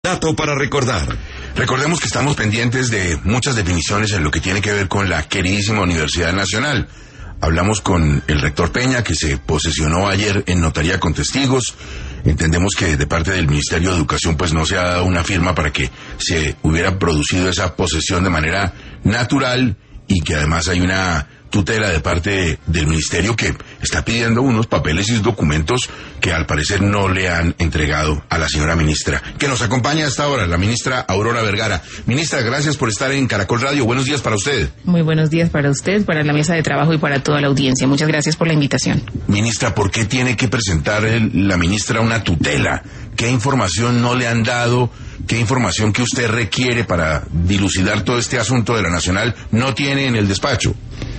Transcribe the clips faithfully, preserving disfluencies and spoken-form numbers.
Dato para recordar. Recordemos que estamos pendientes de muchas definiciones en lo que tiene que ver con la queridísima Universidad Nacional. Hablamos con el rector Peña, que se posesionó ayer en notaría con testigos. Entendemos que de parte del Ministerio de Educación pues no se ha dado una firma para que se hubiera producido esa posesión de manera natural y que además hay una tutela de parte del Ministerio que está pidiendo unos papeles y documentos que al parecer no le han entregado a la señora ministra, que nos acompaña hasta ahora, la ministra Aurora Vergara. Ministra, gracias por estar en Caracol Radio. Buenos días para usted. Muy buenos días para usted, para la mesa de trabajo y para toda la audiencia. Muchas gracias por la invitación. Ministra, ¿por qué tiene que presentar el, la ministra una tutela? ¿Qué información no le han dado? ¿Qué información que usted requiere para dilucidar todo este asunto de la Nacional no tiene en el despacho?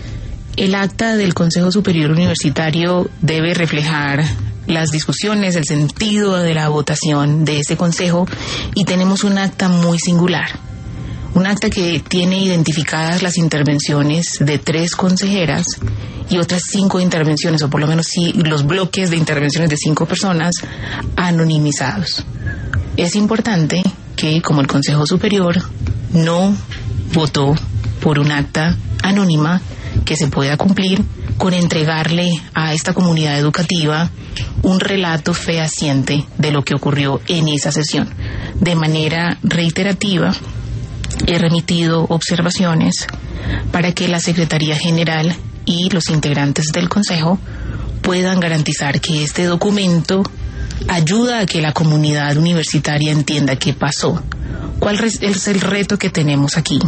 El acta del Consejo Superior Universitario debe reflejar las discusiones, el sentido de la votación de ese consejo, y tenemos un acta muy singular. Un acta que tiene identificadas las intervenciones de tres consejeras y otras cinco intervenciones, o por lo menos sí, los bloques de intervenciones de cinco personas anonimizados. Es importante que, como el Consejo Superior no votó por un acta anónima, que se pueda cumplir con entregarle a esta comunidad educativa un relato fehaciente de lo que ocurrió en esa sesión. De manera reiterativa, he remitido observaciones para que la Secretaría General y los integrantes del Consejo puedan garantizar que este documento ayuda a que la comunidad universitaria entienda qué pasó. ¿Cuál es el reto que tenemos aquí?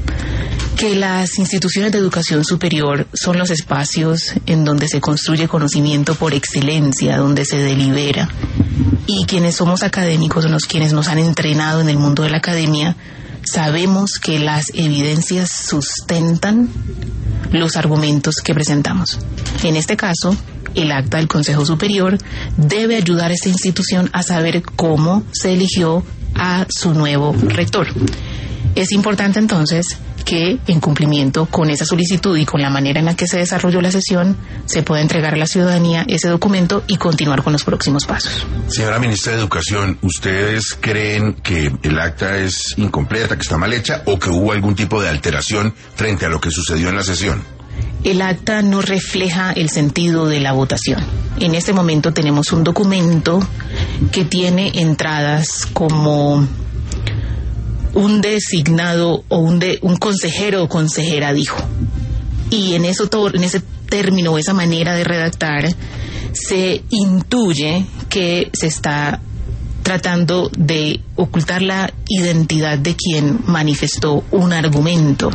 Que las instituciones de educación superior son los espacios en donde se construye conocimiento por excelencia, donde se delibera. Y quienes somos académicos, los quienes nos han entrenado en el mundo de la academia, sabemos que las evidencias sustentan los argumentos que presentamos. En este caso, el acta del Consejo Superior debe ayudar a esta institución a saber cómo se eligió a su nuevo rector. Es importante entonces que, en cumplimiento con esa solicitud y con la manera en la que se desarrolló la sesión, se pueda entregar a la ciudadanía ese documento y continuar con los próximos pasos. Señora Ministra de Educación, ¿ustedes creen que el acta es incompleta, que está mal hecha, o que hubo algún tipo de alteración frente a lo que sucedió en la sesión? El acta no refleja el sentido de la votación. En este momento tenemos un documento que tiene entradas como un designado o un, de, un consejero o consejera dijo. Y en, eso todo, en ese término o esa manera de redactar se intuye que se está tratando de ocultar la identidad de quien manifestó un argumento.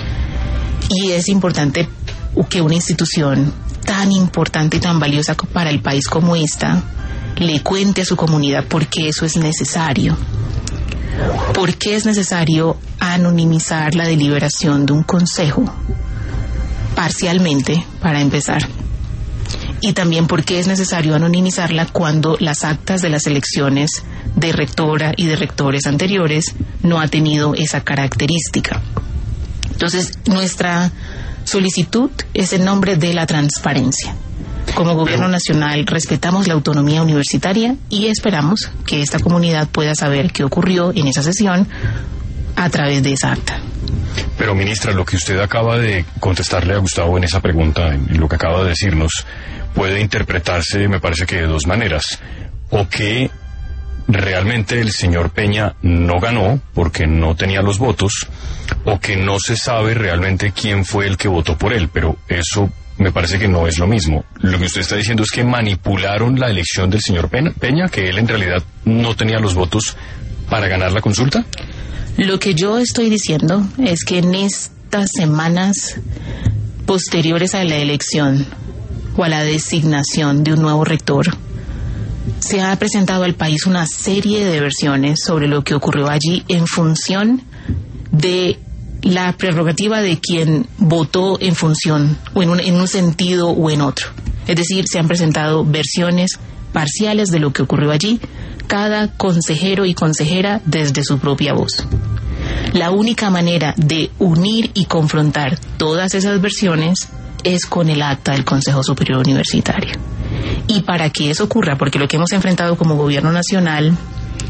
Y es importante que una institución tan importante y tan valiosa para el país como esta le cuente a su comunidad por qué eso es necesario. ¿Por qué es necesario anonimizar la deliberación de un consejo? Parcialmente, para empezar. Y también por qué es necesario anonimizarla cuando las actas de las elecciones de rectora y de rectores anteriores no ha tenido esa característica. Entonces, nuestra solicitud es en nombre de la transparencia. Como Gobierno Nacional respetamos la autonomía universitaria y esperamos que esta comunidad pueda saber qué ocurrió en esa sesión a través de esa acta. Pero, ministra, lo que usted acaba de contestarle a Gustavo en esa pregunta, en lo que acaba de decirnos, puede interpretarse, me parece que de dos maneras. O que realmente el señor Peña no ganó porque no tenía los votos, o que no se sabe realmente quién fue el que votó por él, pero eso me parece que no es lo mismo. Lo que usted está diciendo es que manipularon la elección del señor Peña, que él en realidad no tenía los votos para ganar la consulta. Lo que yo estoy diciendo es que en estas semanas posteriores a la elección o a la designación de un nuevo rector, se ha presentado al país una serie de versiones sobre lo que ocurrió allí en función de la prerrogativa de quien votó en función o en un, en un sentido o en otro. Es decir, se han presentado versiones parciales de lo que ocurrió allí, cada consejero y consejera desde su propia voz. La única manera de unir y confrontar todas esas versiones es con el acta del Consejo Superior Universitario. Y para que eso ocurra, porque lo que hemos enfrentado como Gobierno Nacional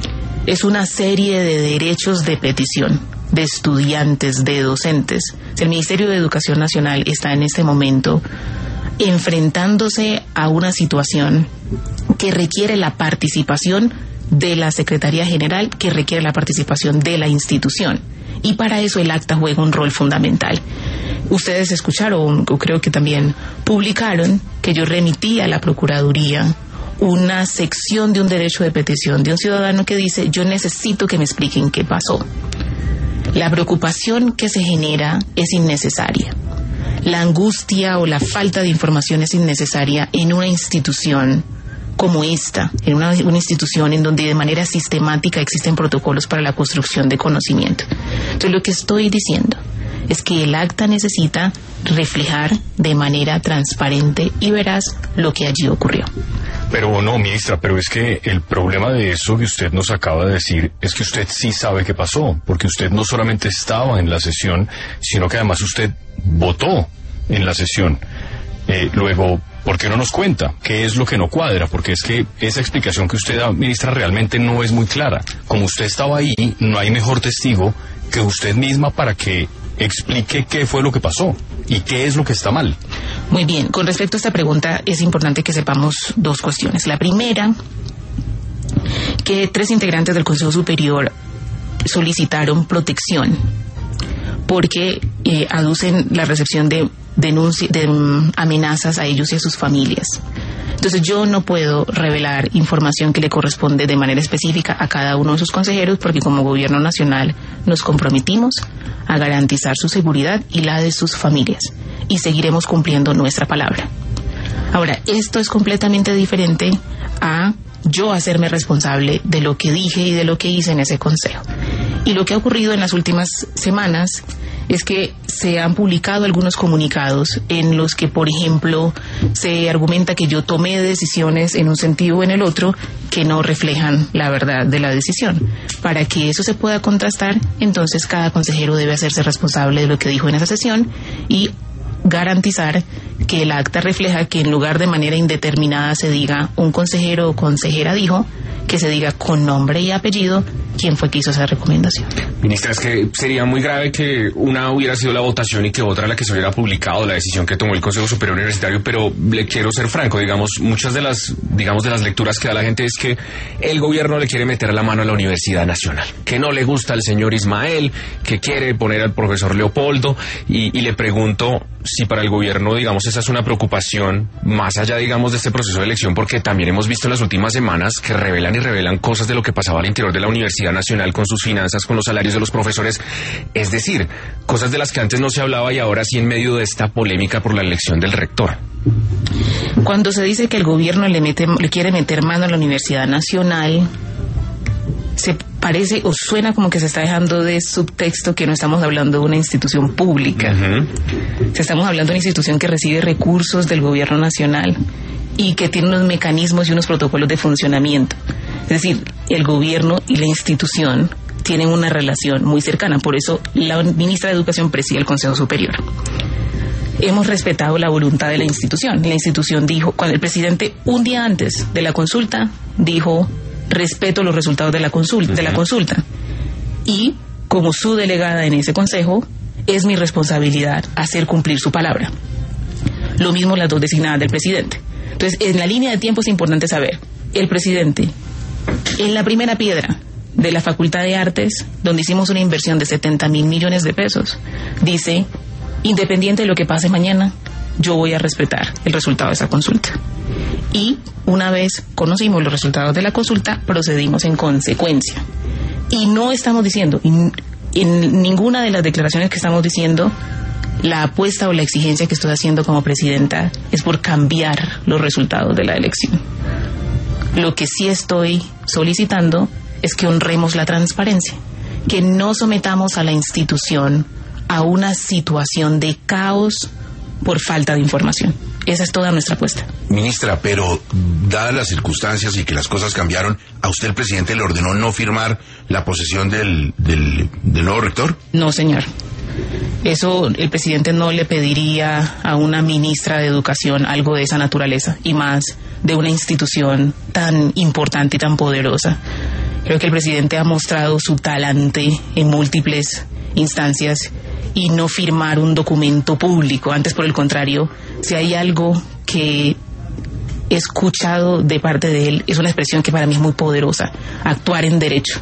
es una serie de derechos de petición de estudiantes, de docentes. El Ministerio de Educación Nacional está en este momento enfrentándose a una situación que requiere la participación de la Secretaría General, que requiere la participación de la institución. Y para eso el acta juega un rol fundamental. Ustedes escucharon, o creo que también publicaron, que yo remití a la Procuraduría una sección de un derecho de petición de un ciudadano que dice: yo necesito que me expliquen qué pasó. La preocupación que se genera es innecesaria. La angustia o la falta de información es innecesaria en una institución como esta, en una, una institución en donde de manera sistemática existen protocolos para la construcción de conocimiento. Entonces, lo que estoy diciendo es que el acta necesita reflejar de manera transparente y veraz lo que allí ocurrió. Pero no, ministra, pero es que el problema de eso que usted nos acaba de decir es que usted sí sabe qué pasó, porque usted no solamente estaba en la sesión, sino que además usted votó en la sesión. Eh, luego, ¿por qué no nos cuenta? ¿Qué es lo que no cuadra? Porque es que esa explicación que usted da, ministra, realmente no es muy clara. Como usted estaba ahí, no hay mejor testigo que usted misma para que explique qué fue lo que pasó y qué es lo que está mal. Muy bien, con respecto a esta pregunta es importante que sepamos dos cuestiones. La primera, que tres integrantes del Consejo Superior solicitaron protección porque eh, aducen la recepción de, denunci- de um, amenazas a ellos y a sus familias. Entonces yo no puedo revelar información que le corresponde de manera específica a cada uno de sus consejeros, porque como gobierno nacional nos comprometimos a garantizar su seguridad y la de sus familias, y seguiremos cumpliendo nuestra palabra. Ahora, esto es completamente diferente a yo hacerme responsable de lo que dije y de lo que hice en ese consejo. Y lo que ha ocurrido en las últimas semanas es que se han publicado algunos comunicados en los que, por ejemplo, se argumenta que yo tomé decisiones en un sentido o en el otro que no reflejan la verdad de la decisión. Para que eso se pueda contrastar, entonces cada consejero debe hacerse responsable de lo que dijo en esa sesión y garantizar que el acta refleja que en lugar de manera indeterminada se diga un consejero o consejera dijo, que se diga con nombre y apellido quién fue que hizo esa recomendación. Ministra, es que sería muy grave que una hubiera sido la votación y que otra la que se hubiera publicado, la decisión que tomó el Consejo Superior Universitario, pero le quiero ser franco, digamos, muchas de las, digamos, de las lecturas que da la gente es que el gobierno le quiere meter la mano a la Universidad Nacional, que no le gusta al señor Ismael, que quiere poner al profesor Leopoldo, y, y le pregunto si para el gobierno, digamos, esa es una preocupación más allá, digamos, de este proceso de elección, porque también hemos visto en las últimas semanas que revelan y revelan cosas de lo que pasaba al interior de la Universidad Nacional con sus finanzas, con los salarios de los profesores, es decir, cosas de las que antes no se hablaba y ahora sí en medio de esta polémica por la elección del rector. Cuando se dice que el gobierno le, mete, le quiere meter mano a la Universidad Nacional, se parece o suena como que se está dejando de subtexto que no estamos hablando de una institución pública. Uh-huh. Estamos hablando de una institución que recibe recursos del gobierno nacional y que tiene unos mecanismos y unos protocolos de funcionamiento. Es decir, el gobierno y la institución tienen una relación muy cercana. Por eso la ministra de Educación preside el Consejo Superior. Hemos respetado la voluntad de la institución. La institución dijo, cuando el presidente un día antes de la consulta dijo: respeto los resultados de la consulta, de la consulta. Y como su delegada en ese consejo, es mi responsabilidad hacer cumplir su palabra. Lo mismo las dos designadas del presidente. Entonces, en la línea de tiempo es importante saber, el presidente, en la primera piedra de la Facultad de Artes, donde hicimos una inversión de setenta mil millones de pesos, dice: independiente de lo que pase mañana, yo voy a respetar el resultado de esa consulta. Y una vez conocimos los resultados de la consulta, procedimos en consecuencia. Y no estamos diciendo, en, en ninguna de las declaraciones que estamos diciendo, la apuesta o la exigencia que estoy haciendo como presidenta es por cambiar los resultados de la elección. Lo que sí estoy solicitando es que honremos la transparencia, que no sometamos a la institución a una situación de caos por falta de información. Esa es toda nuestra apuesta. Ministra, pero dadas las circunstancias y que las cosas cambiaron, ¿a usted el presidente le ordenó no firmar la posesión del, del, del nuevo rector? No, señor. Eso el presidente no le pediría a una ministra de Educación algo de esa naturaleza, y más de una institución tan importante y tan poderosa. Creo que el presidente ha mostrado su talante en múltiples instancias y no firmar un documento público. Antes, por el contrario, si hay algo que he escuchado de parte de él, es una expresión que para mí es muy poderosa: actuar en derecho.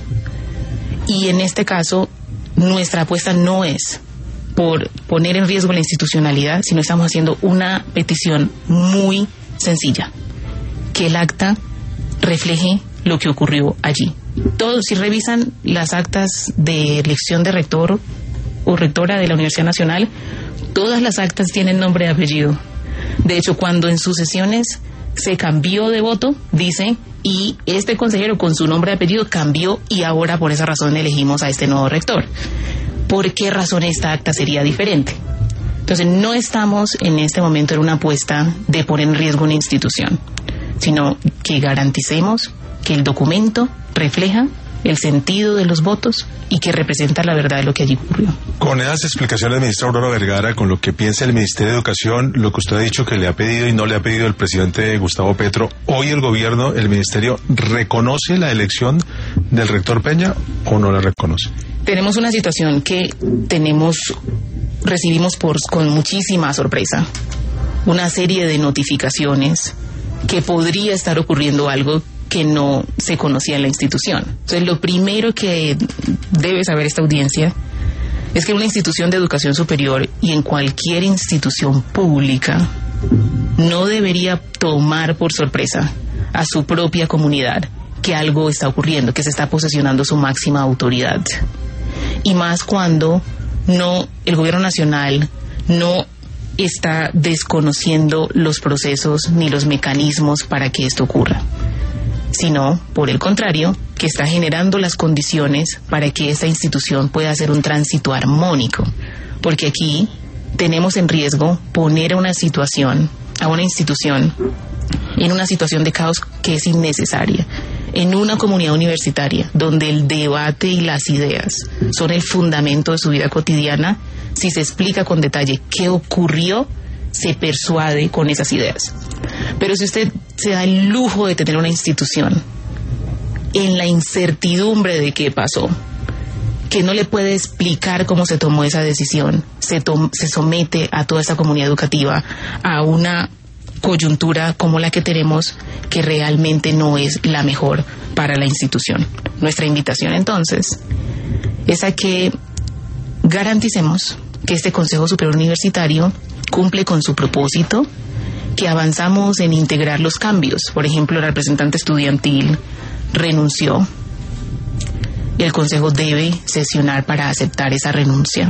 Y en este caso, nuestra apuesta no es por poner en riesgo la institucionalidad, sino estamos haciendo una petición muy sencilla: que el acta refleje lo que ocurrió allí. Todos, si revisan las actas de elección de rector o rectora de la Universidad Nacional, todas las actas tienen nombre y apellido. De hecho, cuando en sus sesiones se cambió de voto, dice: y este consejero con su nombre y apellido cambió y ahora por esa razón elegimos a este nuevo rector. ¿Por qué razón esta acta sería diferente? Entonces, no estamos en este momento en una apuesta de poner en riesgo una institución, sino que garanticemos que el documento refleja el sentido de los votos y que representa la verdad de lo que allí ocurrió. Con esas explicaciones, ministra Aurora Vergara, con lo que piensa el Ministerio de Educación, lo que usted ha dicho que le ha pedido y no le ha pedido el presidente Gustavo Petro, hoy el gobierno, el ministerio, ¿reconoce la elección del rector Peña o no la reconoce? Tenemos una situación que tenemos, recibimos por, con muchísima sorpresa una serie de notificaciones que podría estar ocurriendo algo que no se conocía en la institución. Entonces, lo primero que debe saber esta audiencia es que una institución de educación superior y en cualquier institución pública no debería tomar por sorpresa a su propia comunidad que algo está ocurriendo, que se está posesionando su máxima autoridad. Y más cuando no, el gobierno nacional no está desconociendo los procesos ni los mecanismos para que esto ocurra, sino, por el contrario, que está generando las condiciones para que esta institución pueda hacer un tránsito armónico. Porque aquí tenemos en riesgo poner a una situación, a una institución, en una situación de caos que es innecesaria. En una comunidad universitaria donde el debate y las ideas son el fundamento de su vida cotidiana, si se explica con detalle qué ocurrió, se persuade con esas ideas. Pero si usted se da el lujo de tener una institución en la incertidumbre de qué pasó, que no le puede explicar cómo se tomó esa decisión, se, to- se somete a toda esa comunidad educativa a una coyuntura como la que tenemos, que realmente no es la mejor para la institución. Nuestra invitación entonces es a que garanticemos que este Consejo Superior Universitario cumple con su propósito, que avanzamos en integrar los cambios. Por ejemplo, el representante estudiantil renunció. El Consejo debe sesionar para aceptar esa renuncia.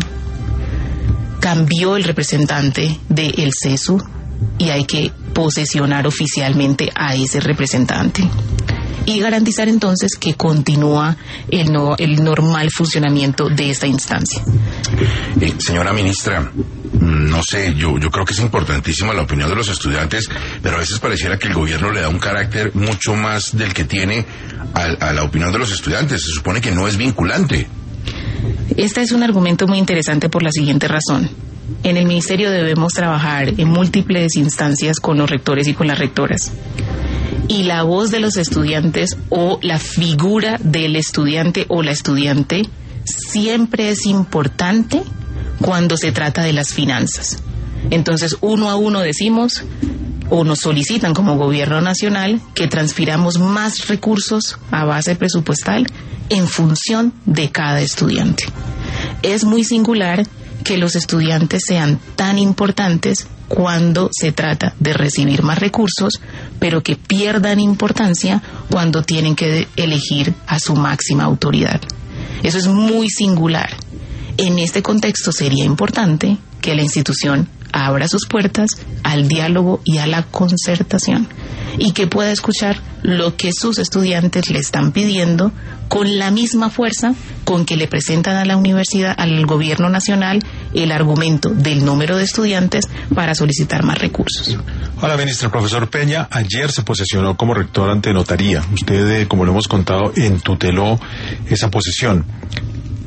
Cambió el representante del CESU y hay que posesionar oficialmente a ese representante. Y garantizar entonces que continúa el, no, el normal funcionamiento de esta instancia. Eh, señora ministra, no sé, yo, yo creo que es importantísima la opinión de los estudiantes, pero a veces pareciera que el gobierno le da un carácter mucho más del que tiene a, a la opinión de los estudiantes. Se supone que no es vinculante. Este es un argumento muy interesante por la siguiente razón. En el ministerio debemos trabajar en múltiples instancias con los rectores y con las rectoras. Y la voz de los estudiantes o la figura del estudiante o la estudiante siempre es importante cuando se trata de las finanzas. Entonces, uno a uno decimos o nos solicitan como gobierno nacional que transfiramos más recursos a base presupuestal en función de cada estudiante. Es muy singular que los estudiantes sean tan importantes cuando se trata de recibir más recursos, pero que pierdan importancia cuando tienen que elegir a su máxima autoridad. Eso es muy singular. En este contexto sería importante que la institución abra sus puertas al diálogo y a la concertación y que pueda escuchar lo que sus estudiantes le están pidiendo con la misma fuerza con que le presentan a la universidad, al gobierno nacional, el argumento del número de estudiantes para solicitar más recursos. Hola, ministra. El profesor Peña ayer se posesionó como rector ante notaría. Usted, eh, como lo hemos contado, entuteló esa posesión.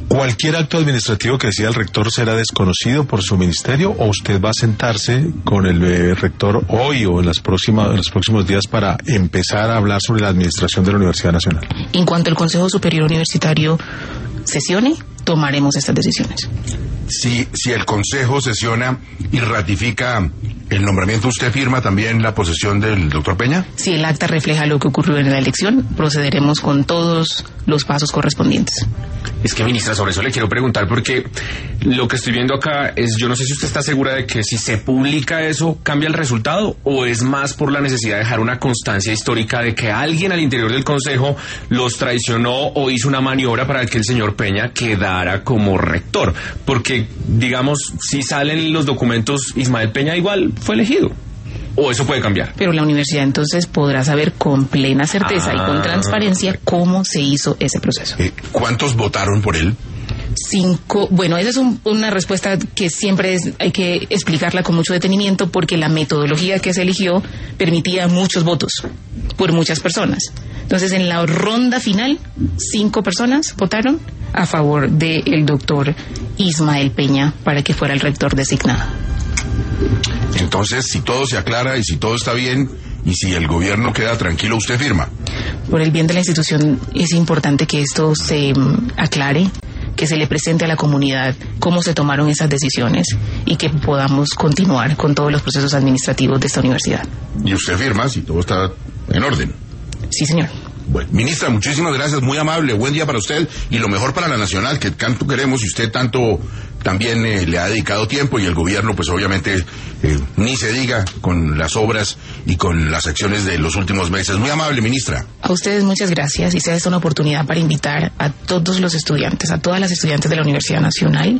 ¿Cualquier acto administrativo que decida el rector será desconocido por su ministerio o usted va a sentarse con el eh, rector hoy o en, las próximas, en los próximos días para empezar a hablar sobre la administración de la Universidad Nacional? En cuanto el Consejo Superior Universitario sesione, tomaremos estas decisiones. Si, si el Consejo sesiona y ratifica el nombramiento, ¿usted firma también la posesión del doctor Peña? Si el acta refleja lo que ocurrió en la elección, procederemos con todos los pasos correspondientes. Es que, ministra, sobre eso le quiero preguntar porque lo que estoy viendo acá es, yo no sé si usted está segura de que si se publica eso, ¿cambia el resultado? ¿O es más por la necesidad de dejar una constancia histórica de que alguien al interior del Consejo los traicionó o hizo una maniobra para que el señor Peña quedara como rector? Porque, digamos, si salen los documentos, Ismael Peña igual fue elegido. ¿O eso puede cambiar? Pero la universidad entonces podrá saber con plena certeza ah. y con transparencia cómo se hizo ese proceso. Eh, ¿Cuántos votaron por él? Cinco. Bueno, esa es un, una respuesta que siempre es, hay que explicarla con mucho detenimiento porque la metodología que se eligió permitía muchos votos por muchas personas. Entonces, en la ronda final, cinco personas votaron a favor del doctor Ismael Peña para que fuera el rector designado. Entonces, si todo se aclara y si todo está bien y si el gobierno queda tranquilo, ¿usted firma? Por el bien de la institución es importante que esto se um, aclare, que se le presente a la comunidad cómo se tomaron esas decisiones y que podamos continuar con todos los procesos administrativos de esta universidad. ¿Y usted firma si todo está en orden? Sí, señor. Bueno, ministra, muchísimas gracias, muy amable, buen día para usted y lo mejor para la Nacional, que tanto queremos y usted tanto también eh, le ha dedicado tiempo y el gobierno pues obviamente eh, ni se diga con las obras y con las acciones de los últimos meses. Muy amable, ministra. A ustedes muchas gracias y sea esta una oportunidad para invitar a todos los estudiantes, a todas las estudiantes de la Universidad Nacional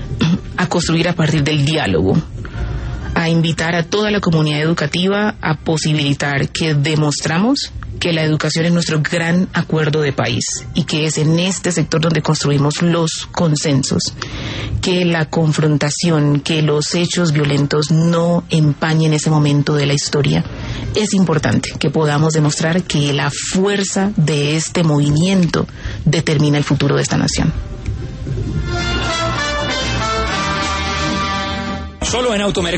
a construir a partir del diálogo, a invitar a toda la comunidad educativa a posibilitar que demostramos que la educación es nuestro gran acuerdo de país y que es en este sector donde construimos los consensos, que la confrontación, que los hechos violentos no empañen ese momento de la historia. Es importante que podamos demostrar que la fuerza de este movimiento determina el futuro de esta nación. Solo en Automercado.